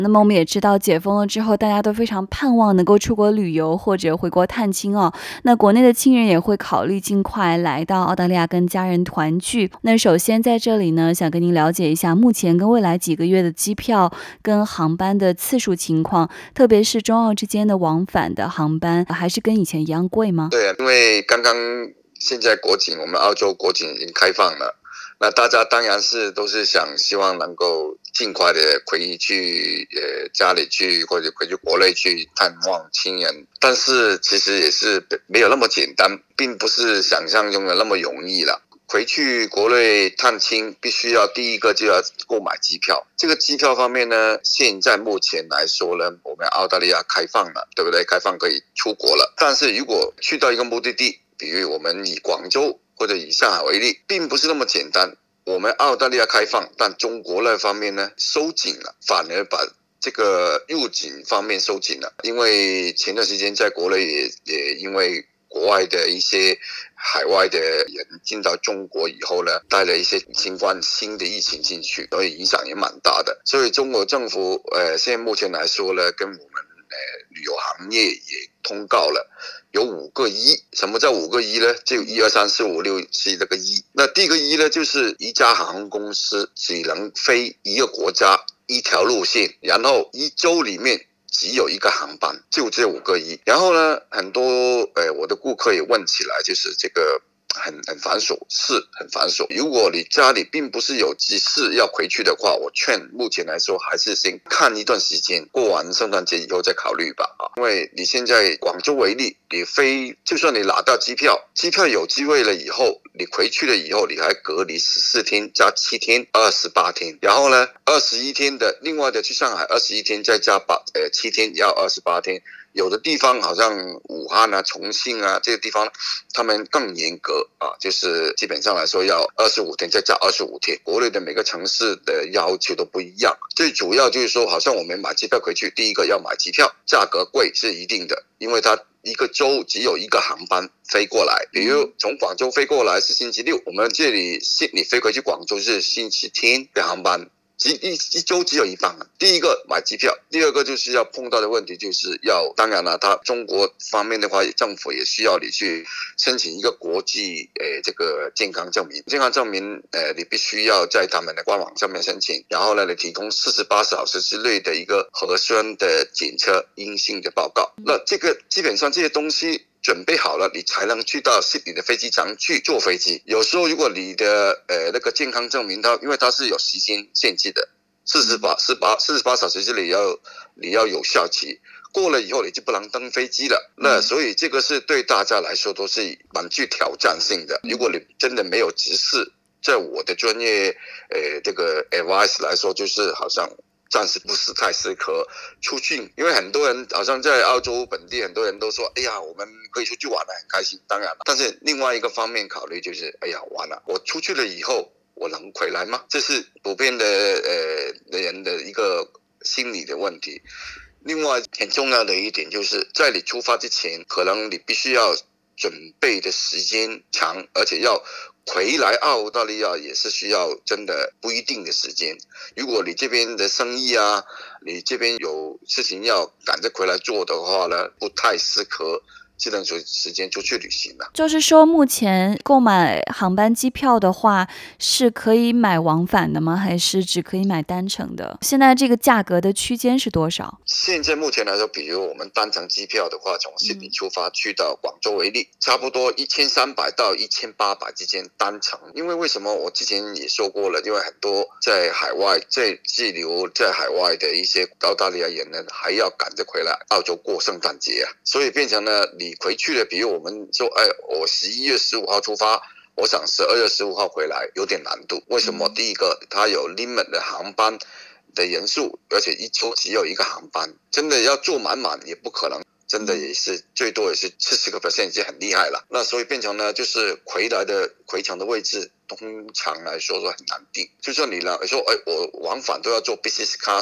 那么我们也知道解封了之后，大家都非常盼望能够出国旅游或者回国探亲哦。那国内的亲人也会考虑尽快来到澳大利亚跟家人团聚。那首先在这里呢，想跟您了解一下目前跟未来几个月的机票跟航班的次数情况，特别是中澳之间的往返的航班，还是跟以前一样贵吗？ 对啊，因为刚刚现在国境，我们澳洲国境已经开放了，那大家当然都是希望能够尽快的回去家里去，或者回去国内去探望亲人。但是其实也是没有那么简单，并不是想象中的那么容易了。回去国内探亲，必须要第一个就要购买机票。这个机票方面呢，现在目前来说呢，我们澳大利亚开放了，对不对？开放可以出国了。但是如果去到一个目的地，比如我们以广州或者以上海为例，并不是那么简单。我们澳大利亚开放，但中国那方面呢收紧了，反而把这个入境方面收紧了。因为前段时间在国内也因为国外的一些海外的人进到中国以后呢，带了一些新的疫情进去，所以影响也蛮大的。所以中国政府现在目前来说呢，跟我们旅游行业也通告了，有5个一。什么叫5个一呢？就1、2、3、4、5、6、7这个一。那第一个一呢，就是一家航空公司只能飞一个国家一条路线，然后一周里面只有一个航班，就这5个一。然后呢，很多我的顾客也问起来，就是这个很繁琐，是很繁琐。如果你家里并不是有急事要回去的话，我劝目前来说还是先看一段时间，过完圣诞节以后再考虑吧。因为你现在广州为例，你飞就算你拿到机票有机会了以后，你回去了以后，你还隔离14天加7天，28天。然后呢，21天的另外的去上海21天再加7天，要28天。有的地方好像武汉啊、重庆啊这个地方，他们更严格啊，就是基本上来说要25天再加25天。国内的每个城市的要求都不一样，最主要就是说，好像我们买机票回去，第一个要买机票，价格贵是一定的，因为它一个周只有一个航班飞过来，比如从广州飞过来是星期六，我们这里你飞回去广州是星期天的航班。一周只有一班。第一个买机票，第二个就是要碰到的问题就是当然了，他中国方面的话，政府也需要你去申请一个国际这个健康证明。健康证明你必须要在他们的官网上面申请，然后呢，你提供48小时之内的一个核酸的检测阴性的报告。那这个基本上这些东西准备好了，你才能去到悉尼的飞机场去坐飞机。有时候如果你的那个健康证明因为它是有时间限制的，48小时之内你要有效期，过了以后你就不能登飞机了。那所以这个是对大家来说都是蛮具挑战性的。如果你真的没有执事，在我的专业这个 advice 来说，就是好像暂时不是太适合出去。因为很多人好像在澳洲本地，很多人都说，哎呀，我们可以出去玩得很开心。当然了，但是另外一个方面考虑就是，哎呀，完了，我出去了以后我能回来吗？这是普遍的人的一个心理的问题。另外很重要的一点就是在你出发之前，可能你必须要准备的时间长，而且要回来澳大利亚也是需要真的不一定的时间。如果你这边的生意啊，你这边有事情要赶着回来做的话呢，不太适合这段时间出去旅行了。 就是说目前购买航班机票的话，是可以买往返的吗？还是只可以买单程的？现在这个价格的区间是多少？ 现在目前来说，比如我们单程机票的话，从悉尼出发去到广州为例，差不多1300到1800之间单程。因为什么？我之前也说过了，因为很多在海外滞留在海外的一些澳大利亚人呢，还要赶着回来澳洲过圣诞节啊，所以变成了你回去了，比如我们说，我11月15号出发，我想12月15号回来有点难度。为什么？第一个，它有 limit 的航班的人数，而且一周只有一个航班，真的要坐满也不可能，真的也是最多也是70%，已经很厉害了。那所以变成呢，就是回程的位置通常来说很难定。就算你说，我往返都要坐 business class，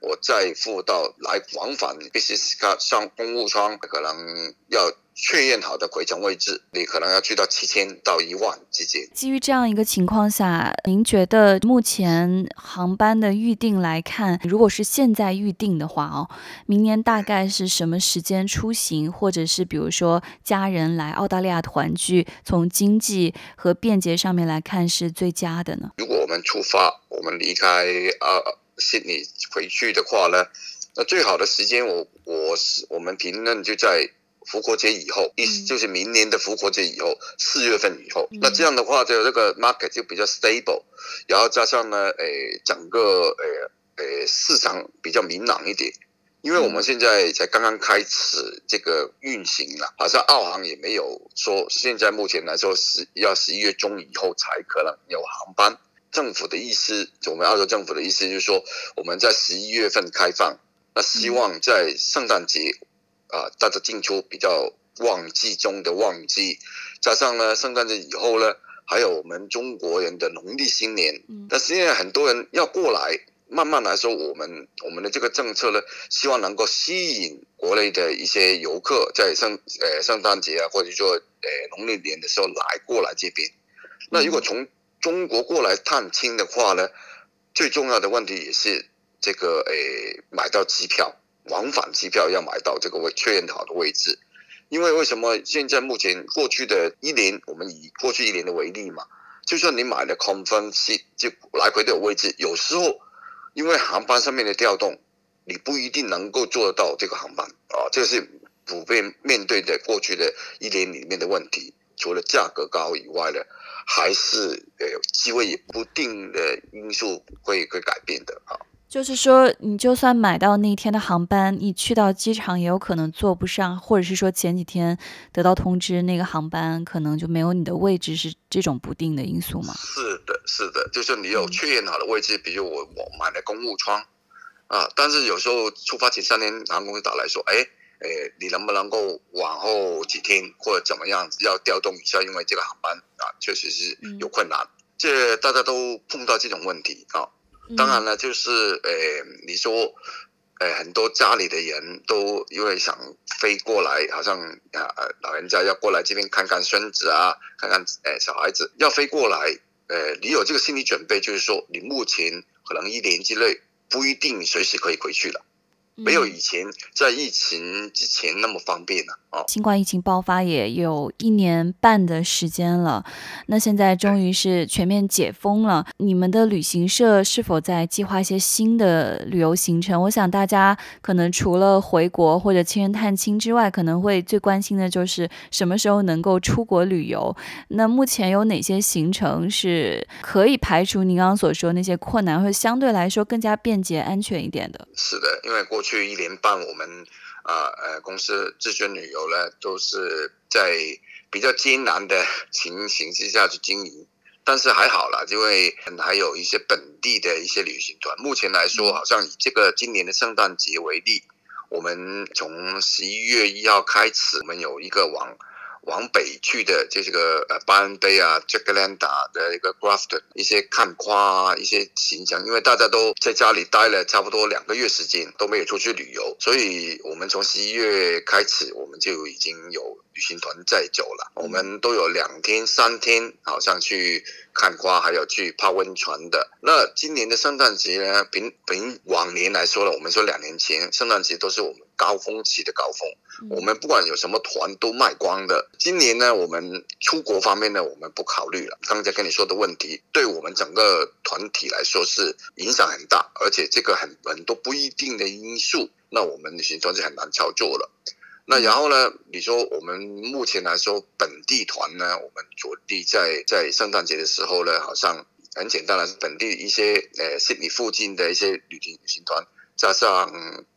我再付到来往返 business class 上公务舱，可能要确认好的回程位置，你可能要去到7000到1万之间。 基于这样一个情况下，您觉得目前航班的预定来看，如果是现在预定的话明年大概是什么时间出行，或者是比如说家人来澳大利亚团聚，从经济和便捷上面来看是最佳的呢？ 如果我们出发，我们离开悉尼回去的话呢，那最好的时间我们评论就在复活节以后，就是明年的复活节以后，4月份以后。那这样的话，就这个 market 就比较 stable， 然后加上呢，整个市场比较明朗一点。因为我们现在才刚刚开始这个运行了，好像澳航也没有说现在目前来说要11月中以后才可能有航班。政府的意思，我们澳洲政府的意思就是说，我们在11月份开放，那希望在圣诞节大家进出比较旺季中的旺季，加上呢圣诞节以后呢，还有我们中国人的农历新年，但是现在很多人要过来。慢慢来说，我们的这个政策呢，希望能够吸引国内的一些游客在圣诞节或者说农历年的时候过来这边。那如果从中国过来探亲的话呢，最重要的问题也是这个买到机票，往返机票要买到这个确认好的位置。因为什么？现在目前过去的1年，我们以过去1年的为例嘛，就算你买了 confirm seat， 就来回都有位置，有时候因为航班上面的调动，你不一定能够做得到这个航班这个是普遍面对的过去的1年里面的问题。除了价格高以外呢，还是机会也不定的因素会改变的就是说，你就算买到那天的航班，你去到机场也有可能坐不上，或者是说前几天得到通知，那个航班可能就没有你的位置，是这种不定的因素吗？ 是的，就是你有确认好的位置，比如我买了公务舱但是有时候出发前3天，航空公司打来说，你能不能够往后几天或者怎么样要调动一下，因为这个航班确实是有困难，这大家都碰到这种问题当然了，就是你说很多家里的人都因为想飞过来，好像老人家要过来这边看看孙子看看小孩子要飞过来，你有这个心理准备，就是说你目前可能1年之内不一定随时可以回去了。没有以前在疫情之前那么方便了新冠疫情爆发也有1年半的时间了，那现在终于是全面解封了。你们的旅行社是否在计划一些新的旅游行程？我想大家可能除了回国或者亲人探亲之外，可能会最关心的就是什么时候能够出国旅游。那目前有哪些行程是可以排除您刚刚所说那些困难，或者相对来说更加便捷安全一点的？ 是的，因为过去1年半我们公司至尊旅游呢都是在比较艰难的情形之下去经营，但是还好啦，因为还有一些本地的一些旅行团。目前来说，好像以这个今年的圣诞节为例，我们从11月1号开始，我们有一个往北去的这个巴恩杯Jacaranda 的一个 Grafton 一些看花一些行程，因为大家都在家里待了差不多2个月时间，都没有出去旅游，所以我们从11月开始，我们就已经有旅行团在走了。我们都有2天3天，好像去看花，还有去泡温泉的。那今年的圣诞节呢，比往年来说了，我们说2年前圣诞节都是我们高峰期的高峰，我们不管有什么团都卖光的。今年呢，我们出国方面呢，我们不考虑了。刚才跟你说的问题，对我们整个团体来说是影响很大，而且这个很多不一定的因素，那我们旅行团就很难操作了。那然后呢，你说我们目前来说本地团呢，我们着力在圣诞节的时候呢，好像很简单的是本地一些Sydney 附近的一些旅行团，加上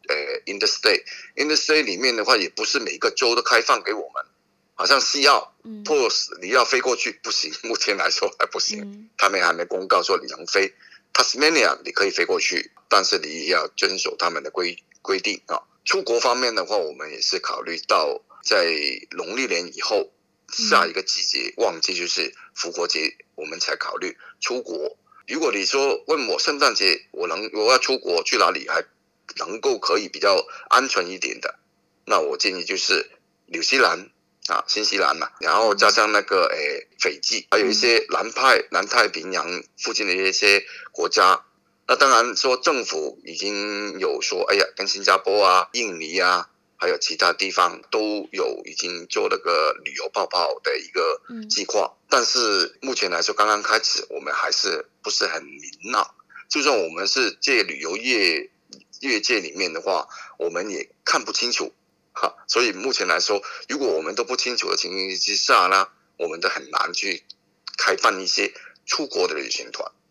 Interstate 里面的话，也不是每个州都开放给我们，好像西澳Perth 你要飞过去不行，目前来说还不行，他们还没公告说你能飞。Tasmania 你可以飞过去，但是你也要遵守他们的规定出国方面的话，我们也是考虑到在农历年以后下一个季节旺季就是复活节，我们才考虑出国。如果你说问我圣诞节我要出国去哪里， 能够可以比较安全一点的，那我建议就是纽西兰新西兰然后加上那个斐济，还有一些南太平洋附近的一些国家。那当然说政府已经有说，跟新加坡印尼还有其他地方都有已经做那个旅游泡泡的一个计划，但是目前来说刚刚开始，我们还是不是很明朗。就算我们是旅游业界里面的话，我们也看不清楚所以目前来说，如果我们都不清楚的情形之下呢，我们都很难去开办一些出国的旅行团。